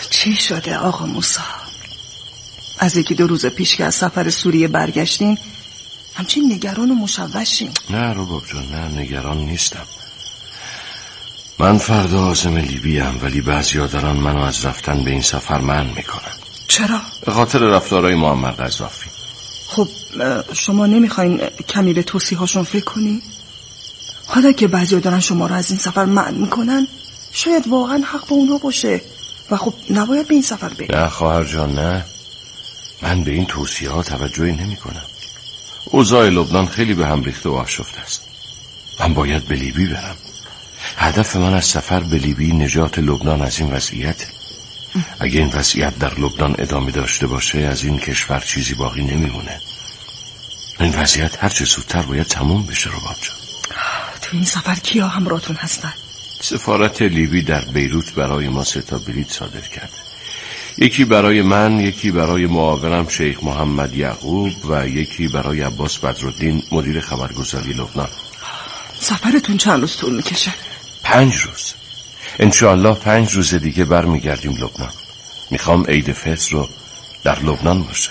چی شده آقا موسی؟ از 1-2 روز پیش که از سفر سوریه برگشتین همچین نگران و مشوشین. نه رباب جان، نه نگران نیستم. من فردا عازم لیبیم، ولی بعضیا دارن منو از رفتن به این سفر منع میکنن. چرا؟ به خاطر رفتارهای معمر قذافی. خب شما نمیخواین کمی به توصیه‌هاشون فکر کنی؟ حالا که بعضیا دارن شما رو از این سفر منع میکنن، شاید واقعا حق با اونا باشه و خب نباید به این سفر بریم. نه خواهر جان، نه، من به این توصیه ها توجهی نمی کنم. اوضاع لبنان خیلی به هم ریخته و آشفته است. من باید به لیبی برم. هدف من از سفر به لیبی نجات لبنان از این وضعیت. اگه این وضعیت در لبنان ادامه داشته باشه، از این کشور چیزی باقی نمیمونه. این وضعیت هر چه زودتر باید تموم بشه رباب جان. تو این سفر کیا همراهتون هستن؟ سفارت لیبی در بیروت برای ما 3 بلیط صادر کرده. یکی برای من، یکی برای معاونم شیخ محمد یعقوب و یکی برای عباس بدرالدین مدیر خبرگزاری لبنان. سفرتون چند روز طول میکشه؟ 5 روز. انشاءالله 5 روز دیگه برمیگردیم لبنان. میخوام عید فطر رو در لبنان باشم.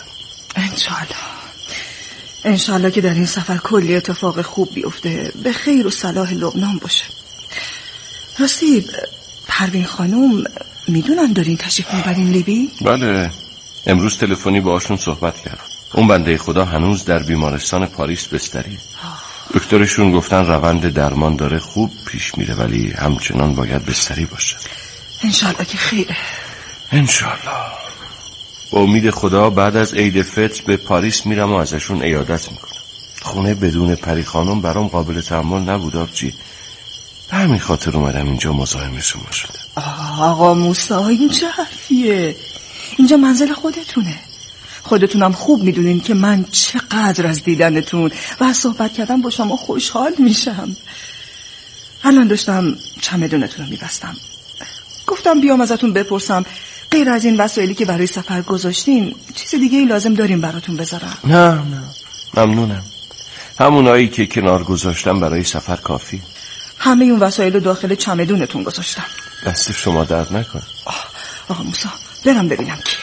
انشاءالله که در این سفر کلی اتفاق خوب بیفته، به خیر و صلاح لبنان باشه. راستی پروین خانم میدونن دارین تشریف میبرین لیبی؟ بله، امروز تلفنی باهاشون صحبت کردم. اون بنده خدا هنوز در بیمارستان پاریس بستری. دکترشون گفتن روند درمان داره خوب پیش میره، ولی همچنان باید بستری باشه. انشالله که خیره. انشالله. با امید خدا بعد از عید فطر به پاریس میرم و ازشون عیادت میکنم. خونه بدون پری خانم برام قابل تحمل نبود آبجی. به همین خاطر اومدم اینجا مزاحم شما شده. آقا موسی این چه حرفیه؟ اینجا منزل خودتونم خوب میدونین که من چقدر از دیدنتون و از صحبت کردن با شما خوشحال میشم. الان داشتم چمدونتون رو میبستم، گفتم بیام ازتون بپرسم غیر از این وسایلی که برای سفر گذاشتین چیز دیگه ای لازم داریم براتون بذارم؟ نه ممنونم. همونایی که کنار گذاشتم برای سفر کافی. همه اون وسایل رو داخل چمدونتون گذاشتم. دست شما درد نکن. آقا موسی برم ببینم کیه.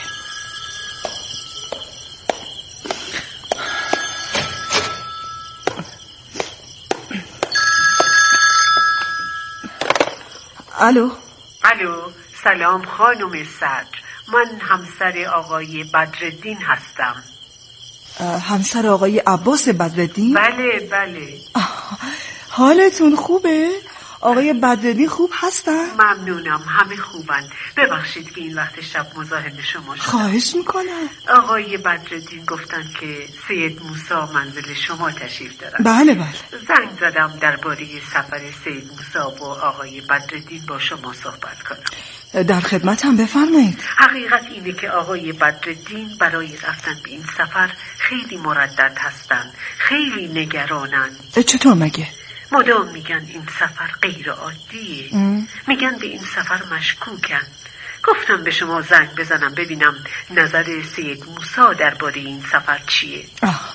الو، سلام خانم صدر، من همسر آقای بدرالدین هستم. همسر آقای عباس بدرالدین؟ بله. حالتون خوبه؟ آقای بدرالدین خوب هستن؟ ممنونم، همه خوبن. ببخشید که این وقت شب مزاحم شما شدم. خواهش میکنم. آقای بدرالدین گفتن که سید موسی منزل شما تشریف دارن. بله. زنگ زدم درباره سفر سید موسی و آقای بدرالدین با شما صحبت کنم. در خدمتم، بفرمایید. حقیقت اینه که آقای بدرالدین برای رفتن به این سفر خیلی مردد هستن، خیلی نگرانن. چطور مگه؟ مدام میگن این سفر غیر عادیه، میگن به این سفر مشکوکن. گفتم به شما زنگ بزنم ببینم نظر سید موسی درباره این سفر چیه.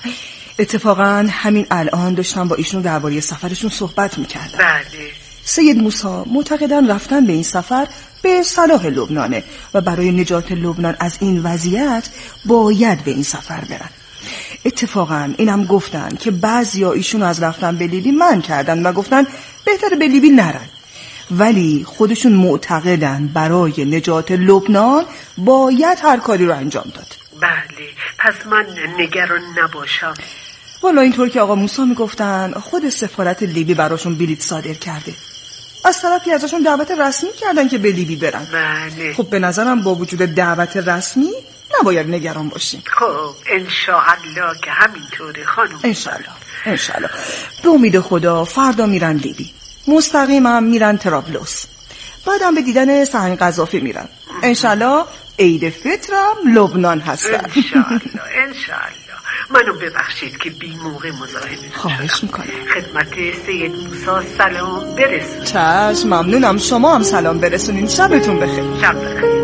اتفاقا همین الان داشتم با ایشون درباره سفرشون صحبت میکردم. بله. سید موسی معتقدن رفتن به این سفر به صلاح لبنانه و برای نجات لبنان از این وضعیت باید به این سفر برن. اتفاقا اینم گفتن که بعضیا ایشونو از رفتن به لیبی منع کردن و گفتن بهتره به لیبی نرن، ولی خودشون معتقدن برای نجات لبنان باید هر کاری رو انجام داد. بله، پس من نگران نباشم. والا اینطور که آقا موسی میگفتن خود سفارت لیبی براشون بلیط صادر کرده، از طرفی ازشون دعوت رسمی کردن که به لیبی برن. بله. خب به نظرم با وجود دعوت رسمی نباید نگران باشیم. خب انشاءالله که همینطوره خانم. انشاءالله. به امید خدا فردا میرن لیبی، مستقیما میرن طرابلس، بعدم به دیدن سهنگ قذافی میرن. انشاءالله عید فطرم لبنان هستن. انشاءالله. منو ببخشید که بی موقع مزاحم شدم. خواهش میکنم. خدمت سید موسی سلام برسون. چشم، ممنونم. شما هم سلام برسونین. شبتون بخیر. شب بخیر.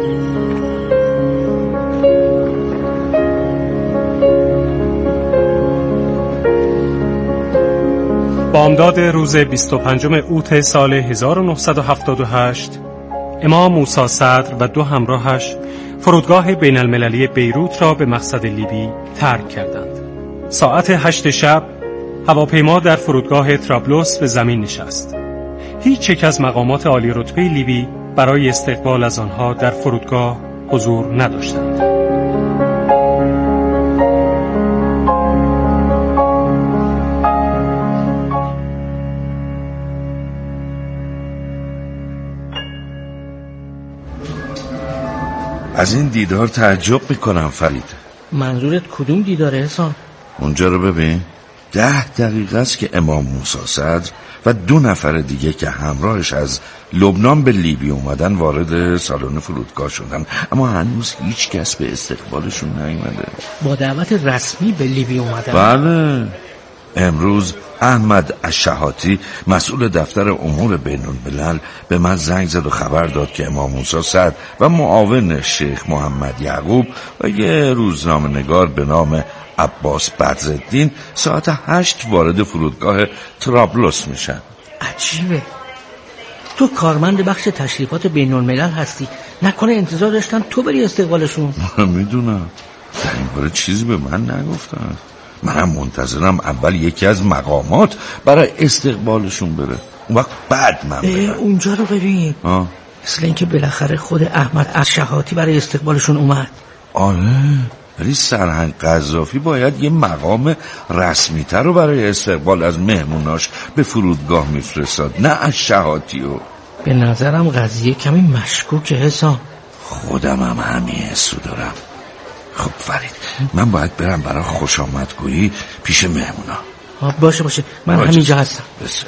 بامداد روز 25 اوت سال 1978 امام موسی صدر و 2 همراهش فرودگاه بین المللی بیروت را به مقصد لیبی ترک کردند. ساعت 8 شب هواپیما در فرودگاه طرابلس به زمین نشست. هیچ یک از مقامات عالی رتبه لیبی برای استقبال از آنها در فرودگاه حضور نداشتند. از این دیدار تعجب میکنم فرید. منظورت کدوم دیداره حسام؟ اونجا رو ببین. 10 دقیقه است که امام موسی صدر و 2 نفر دیگه که همراهش از لبنان به لیبی اومدن وارد سالن فرودگاه شدن، اما هنوز هیچ کس به استقبالشون نیومده. با دعوت رسمی به لیبی اومدن؟ بله. امروز احمد الشحاتی مسئول دفتر امور بین الملل به من زنگ زد و خبر داد که امام موسی صدر و معاون شیخ محمد یعقوب و یه روزنامه‌نگار به نام عباس بدرالدین ساعت 8 وارد فرودگاه طرابلس میشن. عجیبه. تو کارمند بخش تشریفات بین الملل هستی، نکنه انتظار داشتن تو بری استقبالشون؟ میدونم. در این باره چیزی به من نگفتن. منم منتظرم اول یکی از مقامات برای استقبالشون بره، اون وقت بعد من برم. اونجا رو ببین. مثل اینکه بالاخره خود احمد الشحاتی برای استقبالشون اومد. آره، ولی سرهنگ قذافی باید یه مقام رسمی تر رو برای استقبال از مهموناش به فرودگاه میفرستاد، نه الشحاتیو. به نظرم قضیه کمی مشکوکه حسام. خودم هم همین حسو دارم. خب فرید، من باید برم برای خوش آمدگویی پیش مهمونا. باشه من همینجا هستم. بسیار.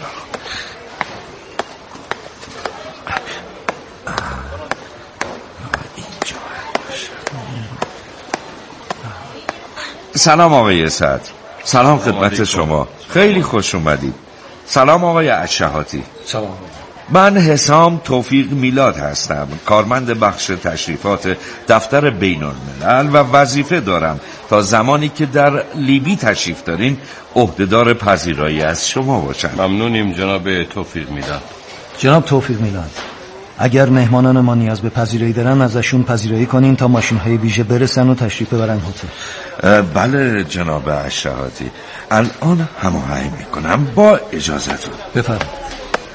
سلام آقای صدر. سلام خدمت شما. خیلی خوش اومدید. سلام آقای الشحاتی. سلام. من حسام توفیق میلاد هستم، کارمند بخش تشریفات دفتر بین الملل و وظیفه دارم تا زمانی که در لیبی تشریف دارین عهدهدار پذیرایی از شما باشم. ممنونیم جناب توفیق میلاد. جناب توفیق میلاد، اگر مهمانان ما نیاز به پذیرایی دارن ازشون پذیرایی کنین تا ماشین‌های ویژه برسن و تشریف ببرن هتل. بله جناب الشحاتی، الان هماهنگ میکنم با اجازهتون. بفرمایید.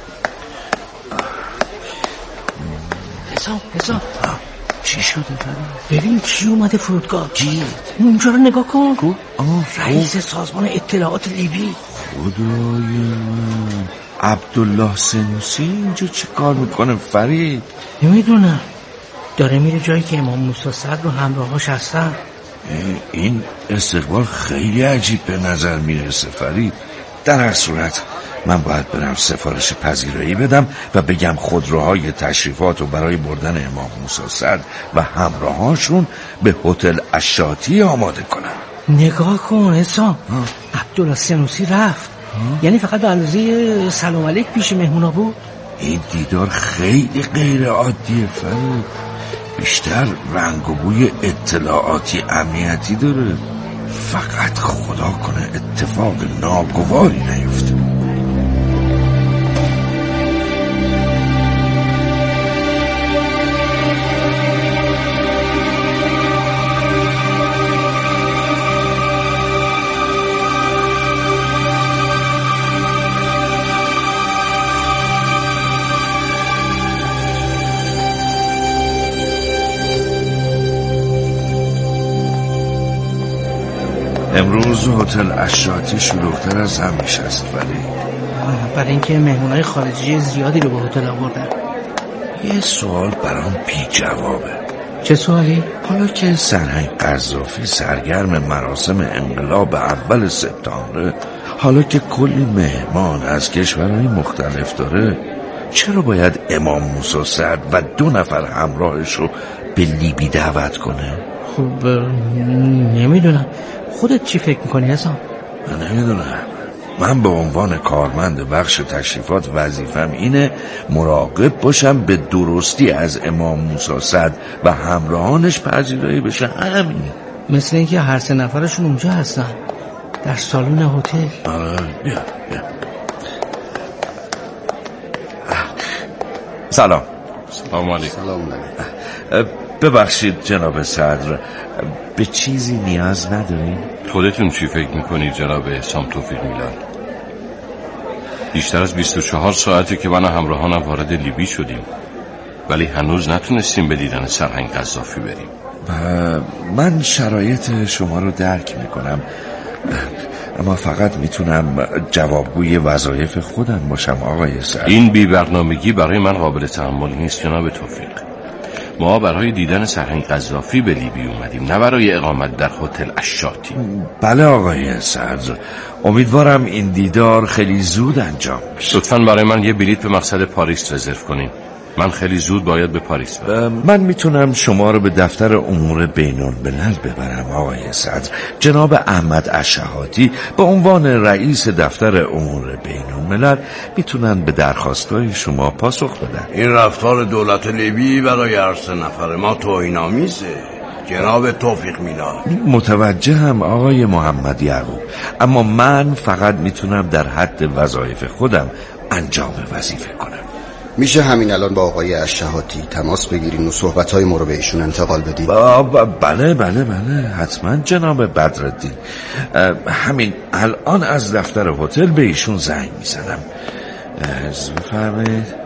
حسام چی شده ببین کی اومده فرودگاه. کی؟ اونجا رو نگاه کن. رئیس سازمان اطلاعات لیبی. خدای من، عبدالله سنوسی اینجا چه کار میکنه فرید؟ نمیدونم، داره میره جایی که امام موسی صدر و همراهاش هستن. این استقبال خیلی عجیب به نظر میرسه فرید. در هر صورت من باید برم سفارش پذیرایی بدم و بگم خودروهای تشریفات رو برای بردن امام موسی صدر و همراهاشون به هتل الشحاتی آماده کنم. نگاه کن حسام، عبدالله سنوسی رفت. یعنی فقط به اندازه سلام علیک پیش مهمونا بود. این دیدار خیلی غیر عادیه فرید، بیشتر رنگ و بوی اطلاعاتی امنیتی داره. فقط خدا کنه اتفاق ناگواری نیفته. امروز هتل الشحاتی شلوغ‌تر از همیشه است ولی برای اینکه مهمونای خارجی زیادی رو به هتل آوردن. یه سوال برام بی جوابه. چه سوالی؟ حالا که سرهنگ قذافی سرگرم مراسم انقلاب اول سپتامبر، حالا که کلی مهمان از کشورهای مختلف داره، چرا باید امام موسی صدر و 2 نفر همراهش رو به لیبی دعوت کنه؟ خب نمیدونم، خودت چی فکر میکنی حسام؟ من نمیدونم. من به عنوان کارمند بخش تشریفات وظیفم اینه مراقب باشم به درستی از امام موسی صدر و همراهانش پذیرایی بشه. همین. مثل اینکه هر 3 نفرشون اونجا هستن در سالن هتل. بیا. سلام. سلام علیکم. سلام علیکم. ببخشید جناب صدر، به چیزی نیاز ندارین؟ خودتون چی فکر میکنید جناب احسان توفیق میلان؟ بیشتر از 24 ساعته که من و همراهانم وارد لیبی شدیم، ولی هنوز نتونستیم به دیدن سرهنگ قذافی بریم. من شرایط شما رو درک میکنم، اما فقط میتونم جوابگوی وظایف خودم باشم آقای صدر. این بی‌برنامگی برای من قابل تحمل نیست جناب توفیق. ما برای دیدن سرهنگ قذافی به لیبی اومدیم، نه برای اقامت در هتل اشاتی. بله آقای صدر، امیدوارم این دیدار خیلی زود انجام بشه. لطفاً برای من یه بلیط به مقصد پاریس رزرو کنین. من خیلی زود باید به پاریس برم. من میتونم شما رو به دفتر امور بین‌الملل ببرم آقای صدر. جناب احمد الشحاتی به عنوان رئیس دفتر امور بین‌الملل میتونن به درخواست‌های شما پاسخ بدن. این رفتار دولت لیبی برای هر 3 نفر ما توهین‌آمیزه جناب توفیق میلان. متوجهم آقای محمد یعقوب، اما من فقط میتونم در حد وظایف خودم انجام وظیفه کنم. میشه همین الان با آقای الشحاتی تماس بگیرین و صحبت‌های ما رو به ایشون انتقال بدین؟ بله حتما جناب بدرالدین. همین الان از دفتر هتل به ایشون زنگ میزنم. بفرمایید.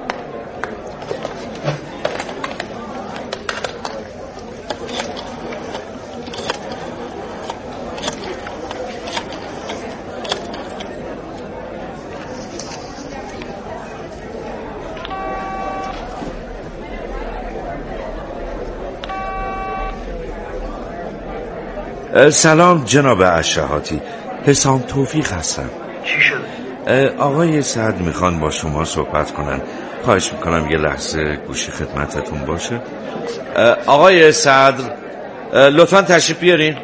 سلام جناب الشحاتی، حسام توفیق هستم. چی شده؟ آقای سعد میخوان با شما صحبت کنن. خواهش میکنم یه لحظه گوشی خدمتتون باشه. آقای سعد لطفا تشریف بیارین.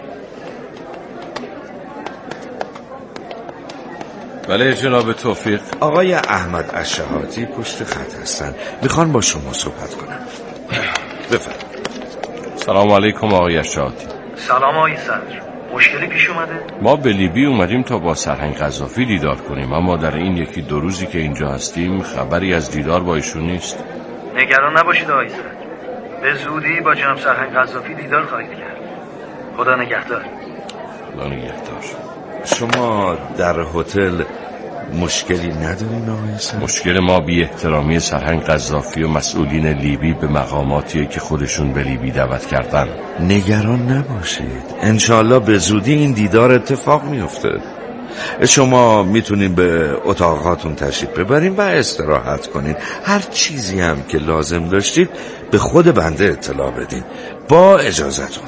بله جناب توفیق. آقای احمد الشحاتی پشت خط هستن، میخوان با شما صحبت کنن. بفرمایید. سلام علیکم آقای الشحاتی. سلام آقای صدر، مشکلی پیش اومده؟ ما به لیبی اومدیم تا با سرهنگ قذافی دیدار کنیم، اما در این 1-2 روزی که اینجا هستیم خبری از دیدار با ایشون نیست. نگران نباشید آقای صدر، به زودی با جناب سرهنگ قذافی دیدار خواهید کرد. خدا نگهدار. خدا نگهدار. شما در هتل مشکلی ندارین آقای صدر؟ مشکل ما بی احترامی سرهنگ قذافی و مسئولین لیبی به مقاماتیه که خودشون به لیبی دعوت کردن. نگران نباشید، انشالله به زودی این دیدار اتفاق میفته. شما میتونین به اتاقاتون تشریف ببرین و استراحت کنین. هر چیزی هم که لازم داشتید به خود بنده اطلاع بدین. با اجازتون.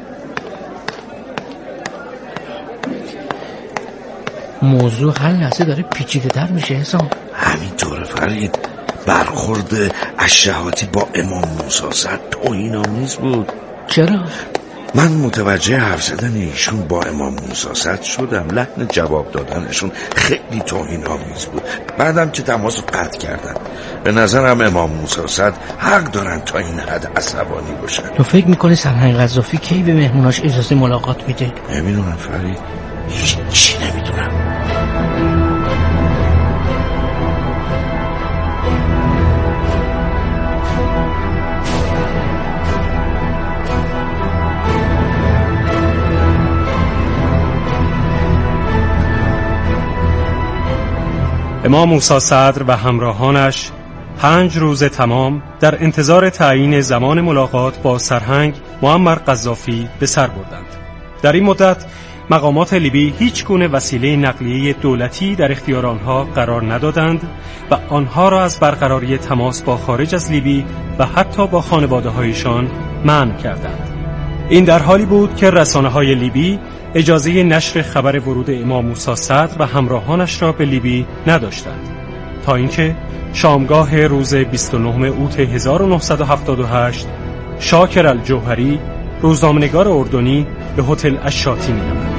موضوع هر لحظه داره پیچیده تر میشه حسام. همینطوره فرید. برخورد الشحاتی با امام موسی صدر توهین‌آمیز بود. چرا؟ من متوجه حرف زدن ایشون با امام موسی صدر شدم. لحن جواب دادنشون خیلی توهین‌آمیز بود. بعدم که تماس قطع کردن. به نظرم امام موسی صدر حق دارن تا این حد عصبانی باشن. تو فکر میکنی سرهنگ قذافی کی به مهموناش اجازه ملاقات میده؟ نمیدونم فرید، هیچی نمیدونم. امام موسی صدر و همراهانش 5 روز تمام در انتظار تعیین زمان ملاقات با سرهنگ معمر قذافی به سر بردند. در این مدت مقامات لیبی هیچ گونه وسیله نقلیه دولتی در اختیار آنها قرار ندادند و آنها را از برقراری تماس با خارج از لیبی و حتی با خانواده‌هایشان منع کردند. این در حالی بود که رسانه‌های لیبی اجازه نشر خبر ورود امام موسی صدر و همراهانش را به لیبی نداشتند تا اینکه شامگاه روز 29 اوت 1978 شاکر الجوهری روزنامه‌نگار اردنی به هتل اشاتی می‌رود.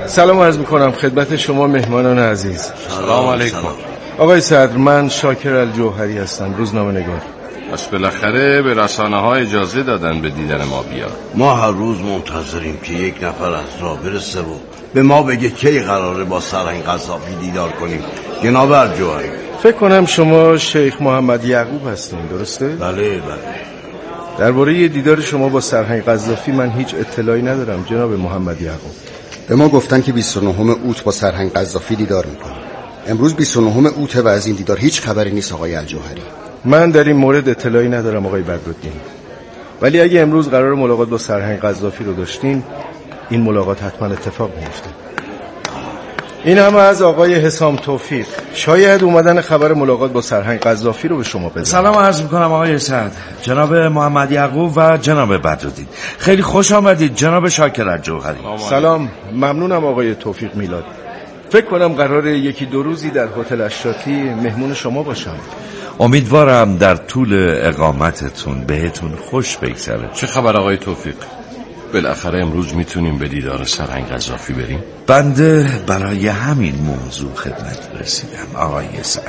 سلام عرض میکنم خدمت شما مهمانان عزیز. سلام علیکم. آقای صدر، من شاکر الجوهری هستم، روزنامه نگار. پس بالاخره به رسانه ها اجازه دادن به دیدن ما بیاد. ما هر روز منتظریم که یک نفر از راه برسه و به ما بگه کی قراره با سرهنگ قذافی دیدار کنیم. جناب الجوهری، فکر کنم شما شیخ محمد یعقوب هستین، درسته؟ بله. درباره دیدار شما با سرهنگ قذافی من هیچ اطلاعی ندارم جناب محمد یعقوب. به ما گفتن که 29 اوت با سرهنگ قذافی دیدار میکنیم. امروز 29 اوت و از این دیدار هیچ خبری نیست آقای الجوهری. من در این مورد اطلاعی ندارم آقای بدرالدین، ولی اگه امروز قرار ملاقات با سرهنگ قذافی رو داشتین، این ملاقات حتما اتفاق میفته. این همه از آقای حسام توفیق. شاید اومدن خبر ملاقات با سرهنگ قذافی رو به شما بدم. سلام عرض میکنم آقای سعد، جناب محمد یعقوب و جناب بدرالدین. خیلی خوش آمدید جناب شاکر الجوهری. سلام، ممنونم آقای توفیق میلاد. فکر کنم قراره یکی دو روزی در هتل اشاتی مهمون شما باشم. امیدوارم در طول اقامتتون بهتون خوش بگذره. چه خبر آقای توفیق؟ بالاخره امروز میتونیم به دیدار سرهنگ قذافی بریم؟ بنده برای همین موضوع خدمت رسیدم آقای سعد.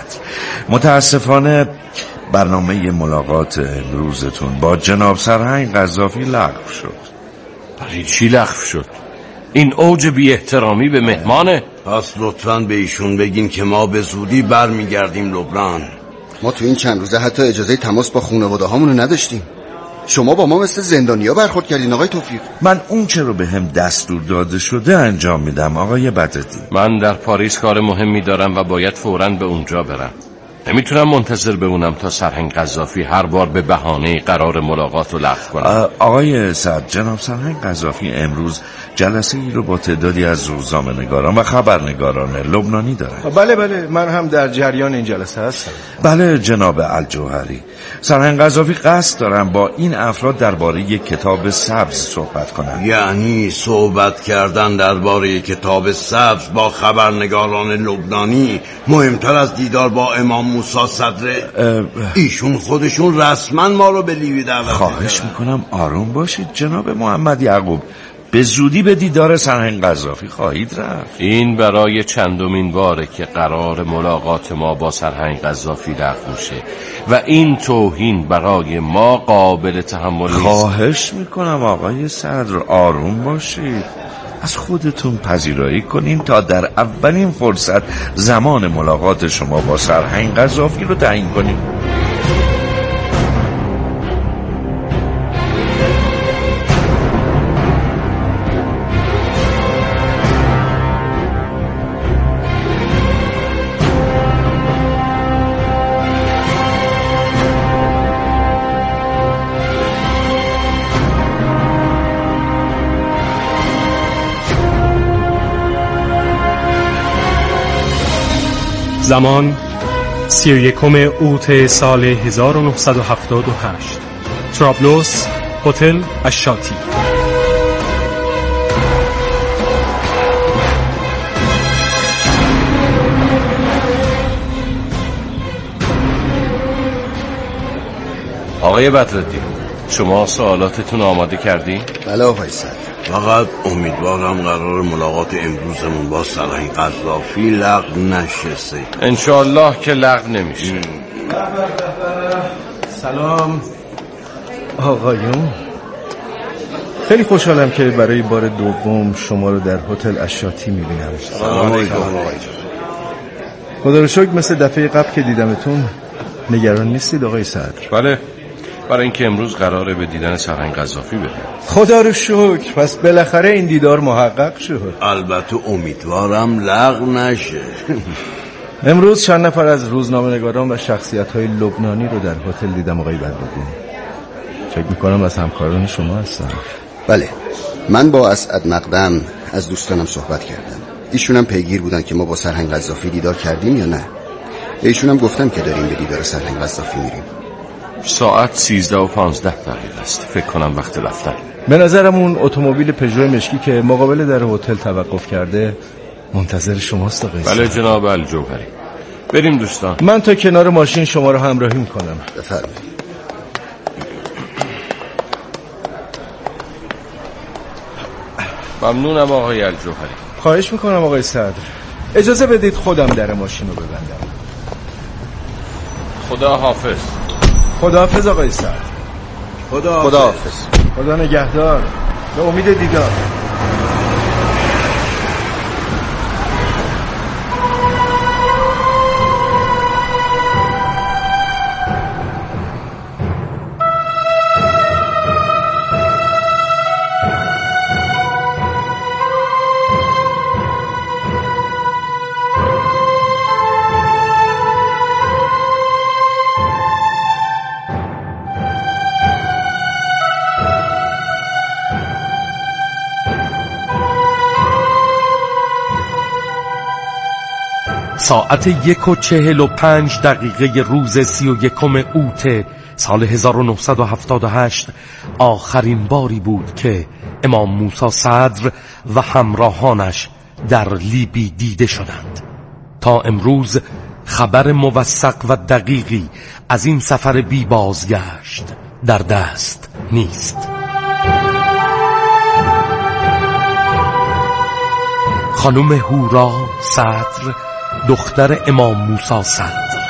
متاسفانه برنامه ملاقات امروزتون با جناب سرهنگ قذافی لغو شد. برای چی لغو شد؟ این اوج بی احترامی به مهمانه. پس لطفاً به ایشون بگین که ما به زودی برمیگردیم لبنان. ما تو این چند روزه حتی اجازه تماس با خانواده هامونو نداشتیم. شما با ما مثل زندانیا برخورد کردین آقای توفیق. من اون چه رو به هم دستور داده شده انجام میدم آقای بدرالدین. من در پاریس کار مهمی دارم و باید فوراً به اونجا برم. نمیتونم منتظر بمونم تا سرهنگ قذافی هر بار به بهانه قرار ملاقات رو لغو کنه. آقای سعد، جناب سرهنگ قذافی امروز جلسه ای رو با تعدادی از روزنامه‌نگاران و خبرنگاران لبنانی دارن. بله، من هم در جریان این جلسه هستم. بله جناب الجوهری، سرهنگ قذافی قصد دارن با این افراد درباره یک کتاب سبز صحبت کنن. یعنی صحبت کردن درباره کتاب سبز با خبرنگاران لبنانی مهمتر از دیدار با امام موسی صدره؟ ایشون خودشون رسما ما رو به لیبی دعوت کردن. خواهش میکنم آروم باشید جناب محمد یعقوب. به زودی به دیدار سرهنگ قذافی خواهید رفت. این برای چندمین باره که قرار ملاقات ما با سرهنگ قذافی لغو میشه و این توهین برای ما قابل تحمل نیست. خواهش میکنم آقای صدر آروم باشید. از خودتون پذیرایی کنین تا در اولین فرصت زمان ملاقات شما با سرهنگ قذافی رو تعیین کنیم. زمان 31 اوت سال 1978. ترابلوس، هتل اشاتی. آقای بدرالدین، شما سوالاتتون آماده کردین؟ بله آقای صدر. فقط امیدوارم قرار ملاقات امروزمون با سرهنگ قذافی لغو نشه. انشالله که لغو نمیشه. سلام آقایون، خیلی خوشحالم که برای بار دوم شما رو در هتل اشاتی میبینم. سلام علیکم. خدا رو شکر مثل دفعه قبل که دیدمتون نگران نیستید آقای صدر؟ بله، برای اینکه امروز قراره به دیدن سرهنگ قذافی بریم. خدا رو شکر، پس بالاخره این دیدار محقق شد. البته امیدوارم لغو نشه. امروز چند نفر از روزنامه‌نگاران و شخصیت‌های لبنانی رو در هتل دیدم آقای بدرالدین. فکر می‌کنم از همکاران شما هستن. بله، من با اسعد مقدم از دوستانم صحبت کردم. ایشونم پیگیر بودن که ما با سرهنگ قذافی دیدار کردیم یا نه. ایشونم گفتم که داریم به دیدار سرهنگ قذافی میریم. ساعت 13:15 است. فکر کنم وقت رفتن. به نظرم اون اتومبیل پژو مشکی که مقابل در هتل توقف کرده منتظر شماست آقای. بله جناب الجوهری. بریم دوستان. من تا کنار ماشین شما رو همراهی میکنم. بفرمایید. ممنونم آقای الجوهری. خواهش میکنم آقای صدر، اجازه بدید خودم در ماشین رو ببندم. خدا حافظ. خدا حافظ آقای صدر. خدا حافظ. خدا نگهدار. به امید دیدار. ساعت 1:45 روز 31 اوت سال 1978 آخرین باری بود که امام موسی صدر و همراهانش در لیبی دیده شدند. تا امروز خبر موثق و دقیقی از این سفر بی بازگشت در دست نیست. خانم هورا صدر، دختر امام موسی صدر.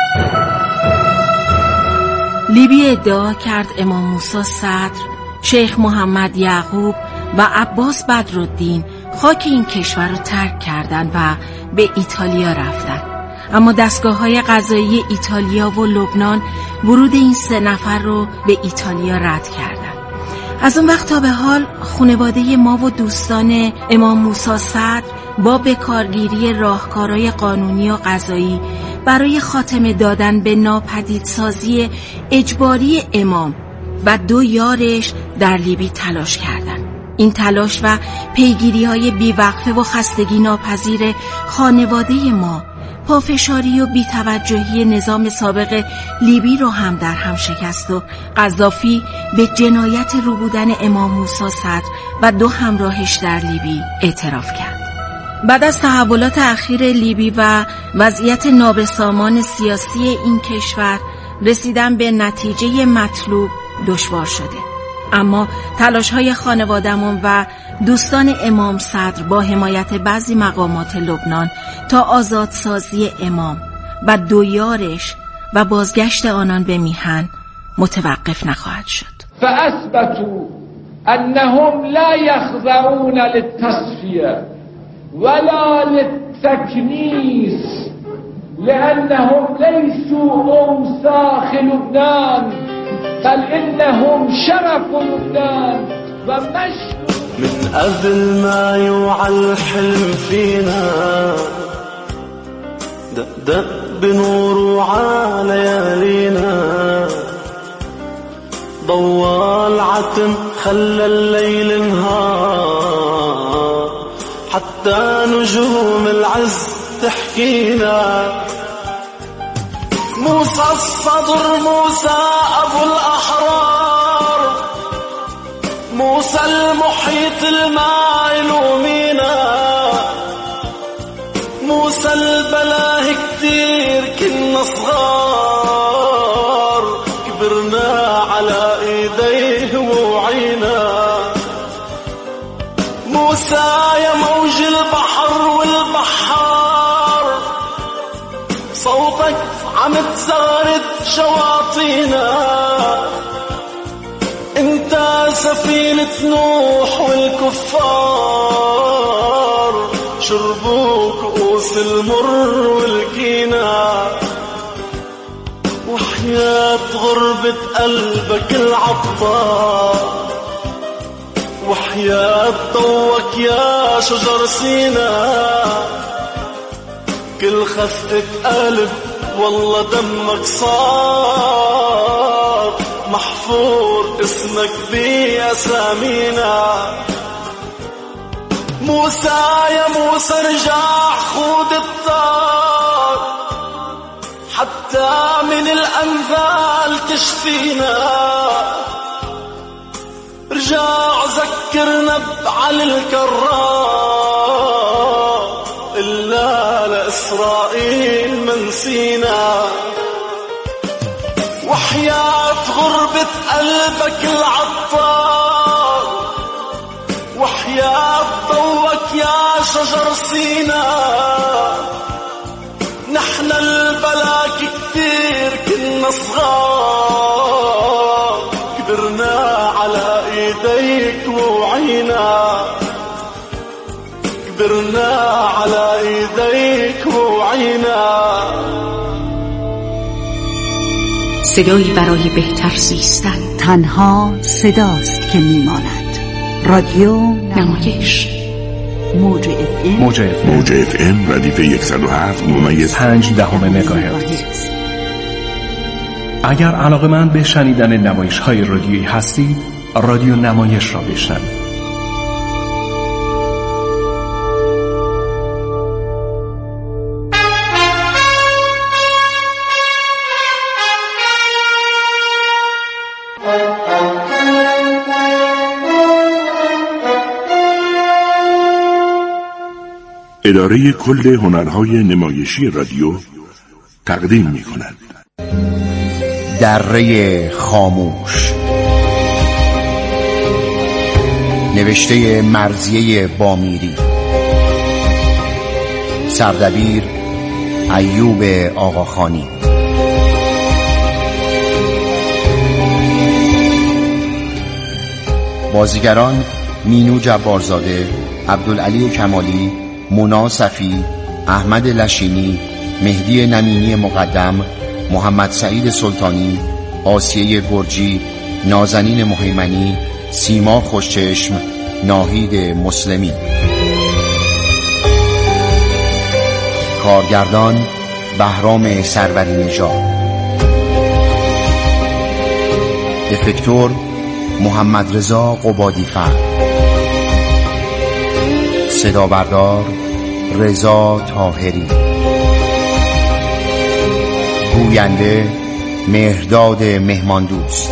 لیبی ادعا کرد امام موسی صدر، شیخ محمد یعقوب و عباس بدرالدین خاک این کشور رو ترک کردند و به ایتالیا رفتند. اما دستگاه‌های قضایی ایتالیا و لبنان ورود این 3 نفر رو به ایتالیا رد کردند. از اون وقت تا به حال خانواده ما و دوستان امام موسی صدر با بکارگیری راهکارهای قانونی و قضایی برای خاتمه دادن به ناپدیدسازی اجباری امام و 2 یارش در لیبی تلاش کردند. این تلاش و پیگیری‌های بیوقفه و خستگی ناپذیر خانواده ما پافشاری و بی‌توجهی نظام سابق لیبی رو هم در هم شکست و قذافی به جنایت روبودن امام موسی صدر و 2 همراهش در لیبی اعتراف کرد. بعد از تحولات اخیر لیبی و وضعیت نابسامان سیاسی این کشور رسیدن به نتیجه مطلوب دشوار شده. اما تلاش‌های خانواده‌مون و دوستان امام صدر با حمایت بعضی مقامات لبنان تا آزادسازی امام و 2 یارش و بازگشت آنان به میهن متوقف نخواهد شد. فاثبتوا انهم لا يخضعون للتصفیه ولا للتكنيس لأنهم ليسوا أوساخ لبنان بل إنهم شرف لبنان ومجد. من قبل ما يوعى الحلم فينا دق بنور وعى ليالينا ضوى العتم خلى الليل نهار حتى نجوم العز تحكينا. موسى الصدر، موسى أبو الأحرار، موسى المحيط المائل ومينا، موسى البلاه كتير كنا صغار كبرنا على ايديه ووعينا. موسى يا موج البحر والبحار صوتك عم تزغرد شواطينا. انت سفينة نوح والكفار شربوا كؤوس المر والكينا. وحياة غربة قلبك العطار وحياة ضوك يا شجر سينا. كل خفتك قلب والله دمك صار محفور اسمك بأسامينا. موسى يا موسى رجع خود الطار حتى من الأنفال تشفينا. رجع ذكرنا بعلي الكرار إلا لإسرائيل منسينا. وحياة غربة قلبك العطار وحياة ضوك يا عالشجر صينا نحن البلاك كتير كنا صغار كبرنا على ايديك وعينا كبرنا على ايديك وعينا. صدایی برای بهتر زیستن تنها صداست که میماند. رادیو نمایش موج اف ام ردیف 107.5 مگاهرتز. اگر علاقه‌مند به شنیدن نمایش‌های رادیویی هستید، رادیو نمایش را بشنوید. اداره کل هنرهای نمایشی رادیو تقدیم می‌کند. دره خاموش، نوشته مرضیه بامیری، سردبیر ایوب آقاخانی. بازیگران مینو جبارزاده، عبدالعلی کمالی، مونا صفی، احمد لشینی، مهدی نمینی مقدم، محمد سعید سلطانی، آسیه گرجی، نازنین مهیمنی، سیما خوشچشم، ناهید مسلمی. کارگردان بهرام سروری نژاد. افکتور محمد رضا قبادی‌فر. صدا بردار رضا طاهری. گوینده مهرداد مهماندوست.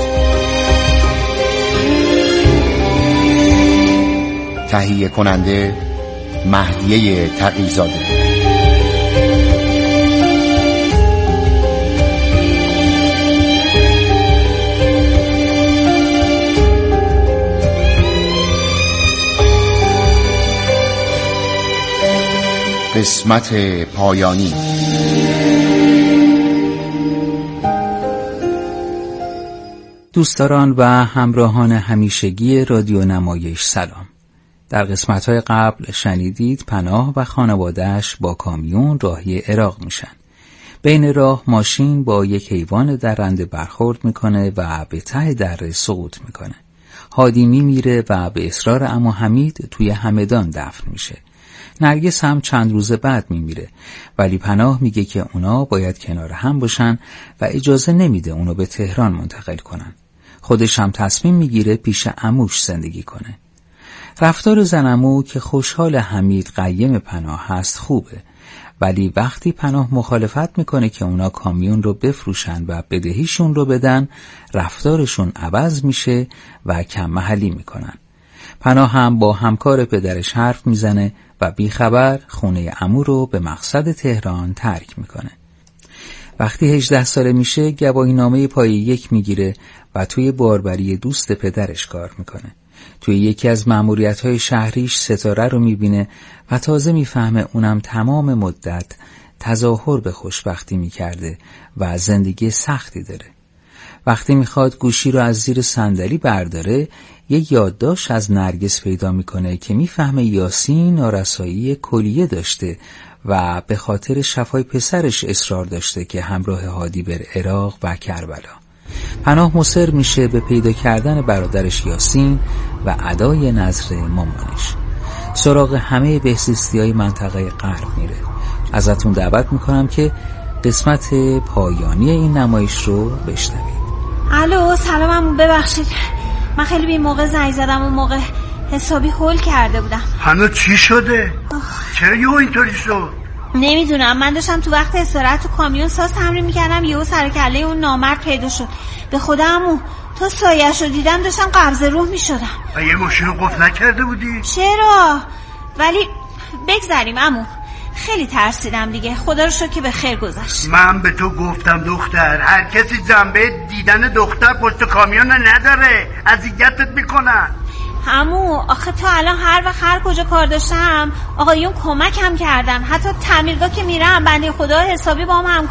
تهیه کننده مهدیه تقی‌زاده. قسمت پایانی. دوستداران و همراهان همیشگی رادیو نمایش سلام. در قسمت‌های قبل شنیدید پناه و خانواده‌اش با کامیون راهی عراق میشن. بین راه ماشین با یک حیوان درنده برخورد میکنه و به ته دره سقوط میکنه. هادی میمیره و به اصرار عمو حمید توی همدان دفن میشه. نرگس هم چند روز بعد میمیره، ولی پناه میگه که اونا باید کنار هم باشن و اجازه نمیده اونو به تهران منتقل کنن. خودش هم تصمیم میگیره پیش عموش زندگی کنه. رفتار زن عمو که خوشحال حمید قیم پناه هست خوبه، ولی وقتی پناه مخالفت میکنه که اونا کامیون رو بفروشن و بدهیشون رو بدن، رفتارشون عوض میشه و کم محلی میکنن. پناه هم با همکار پدرش حرف میزنه و بیخبر خونه عمو رو به مقصد تهران ترک میکنه. وقتی 18 ساله میشه گواهینامه پایه 1 میگیره و توی باربری دوست پدرش کار میکنه. توی یکی از مأموریت‌های شهریش ستاره رو میبینه و تازه میفهمه اونم تمام مدت تظاهر به خوشبختی میکرده و زندگی سختی داره. وقتی میخواد گوشی رو از زیر صندلی برداره، یه یادداشت از نرگس پیدا میکنه که میفهمه یاسین نارسایی کلیه داشته و به خاطر شفای پسرش اصرار داشته که همراه هادی بره عراق و کربلا. پناه مصر میشه به پیدا کردن برادرش یاسین و ادای نظر مامانش. سراغ همه بهزیستی‌های منطقه غرب میره. ازتون دعوت میکنم که قسمت پایانی این نمایش رو بشنوید. الو، سلامم، ببخشید من خیلی بی موقع زنگ زدم و موقع حسابی هول کرده بودم. هنوز چی شده؟ چرا یهو اینطوری شد؟ نمیدونم، من داشتم تو وقت استراحت تو کامیون ساز تمرین میکردم، یهو سر کله اون نامرد پیدا شد. به خدا عمو تا سایه‌ش رو دیدم داشتم قبض روح میشدم. و یه ماشین رو قفل نکرده بودی؟ چرا؟ ولی بگذریم عمو، خیلی ترسیدم دیگه. خدا رو شکر که به خیر گذشت. من به تو گفتم دختر، هر کسی جنبه دیدن دختر پشت کامیون نداره، اذیتت میکنن. عمو آخه تا الان هر وقت هر کجا کار داشتم آقایون کمکم کردن، حتی تعمیرگاه که میرم بنده خدا حسابی با هم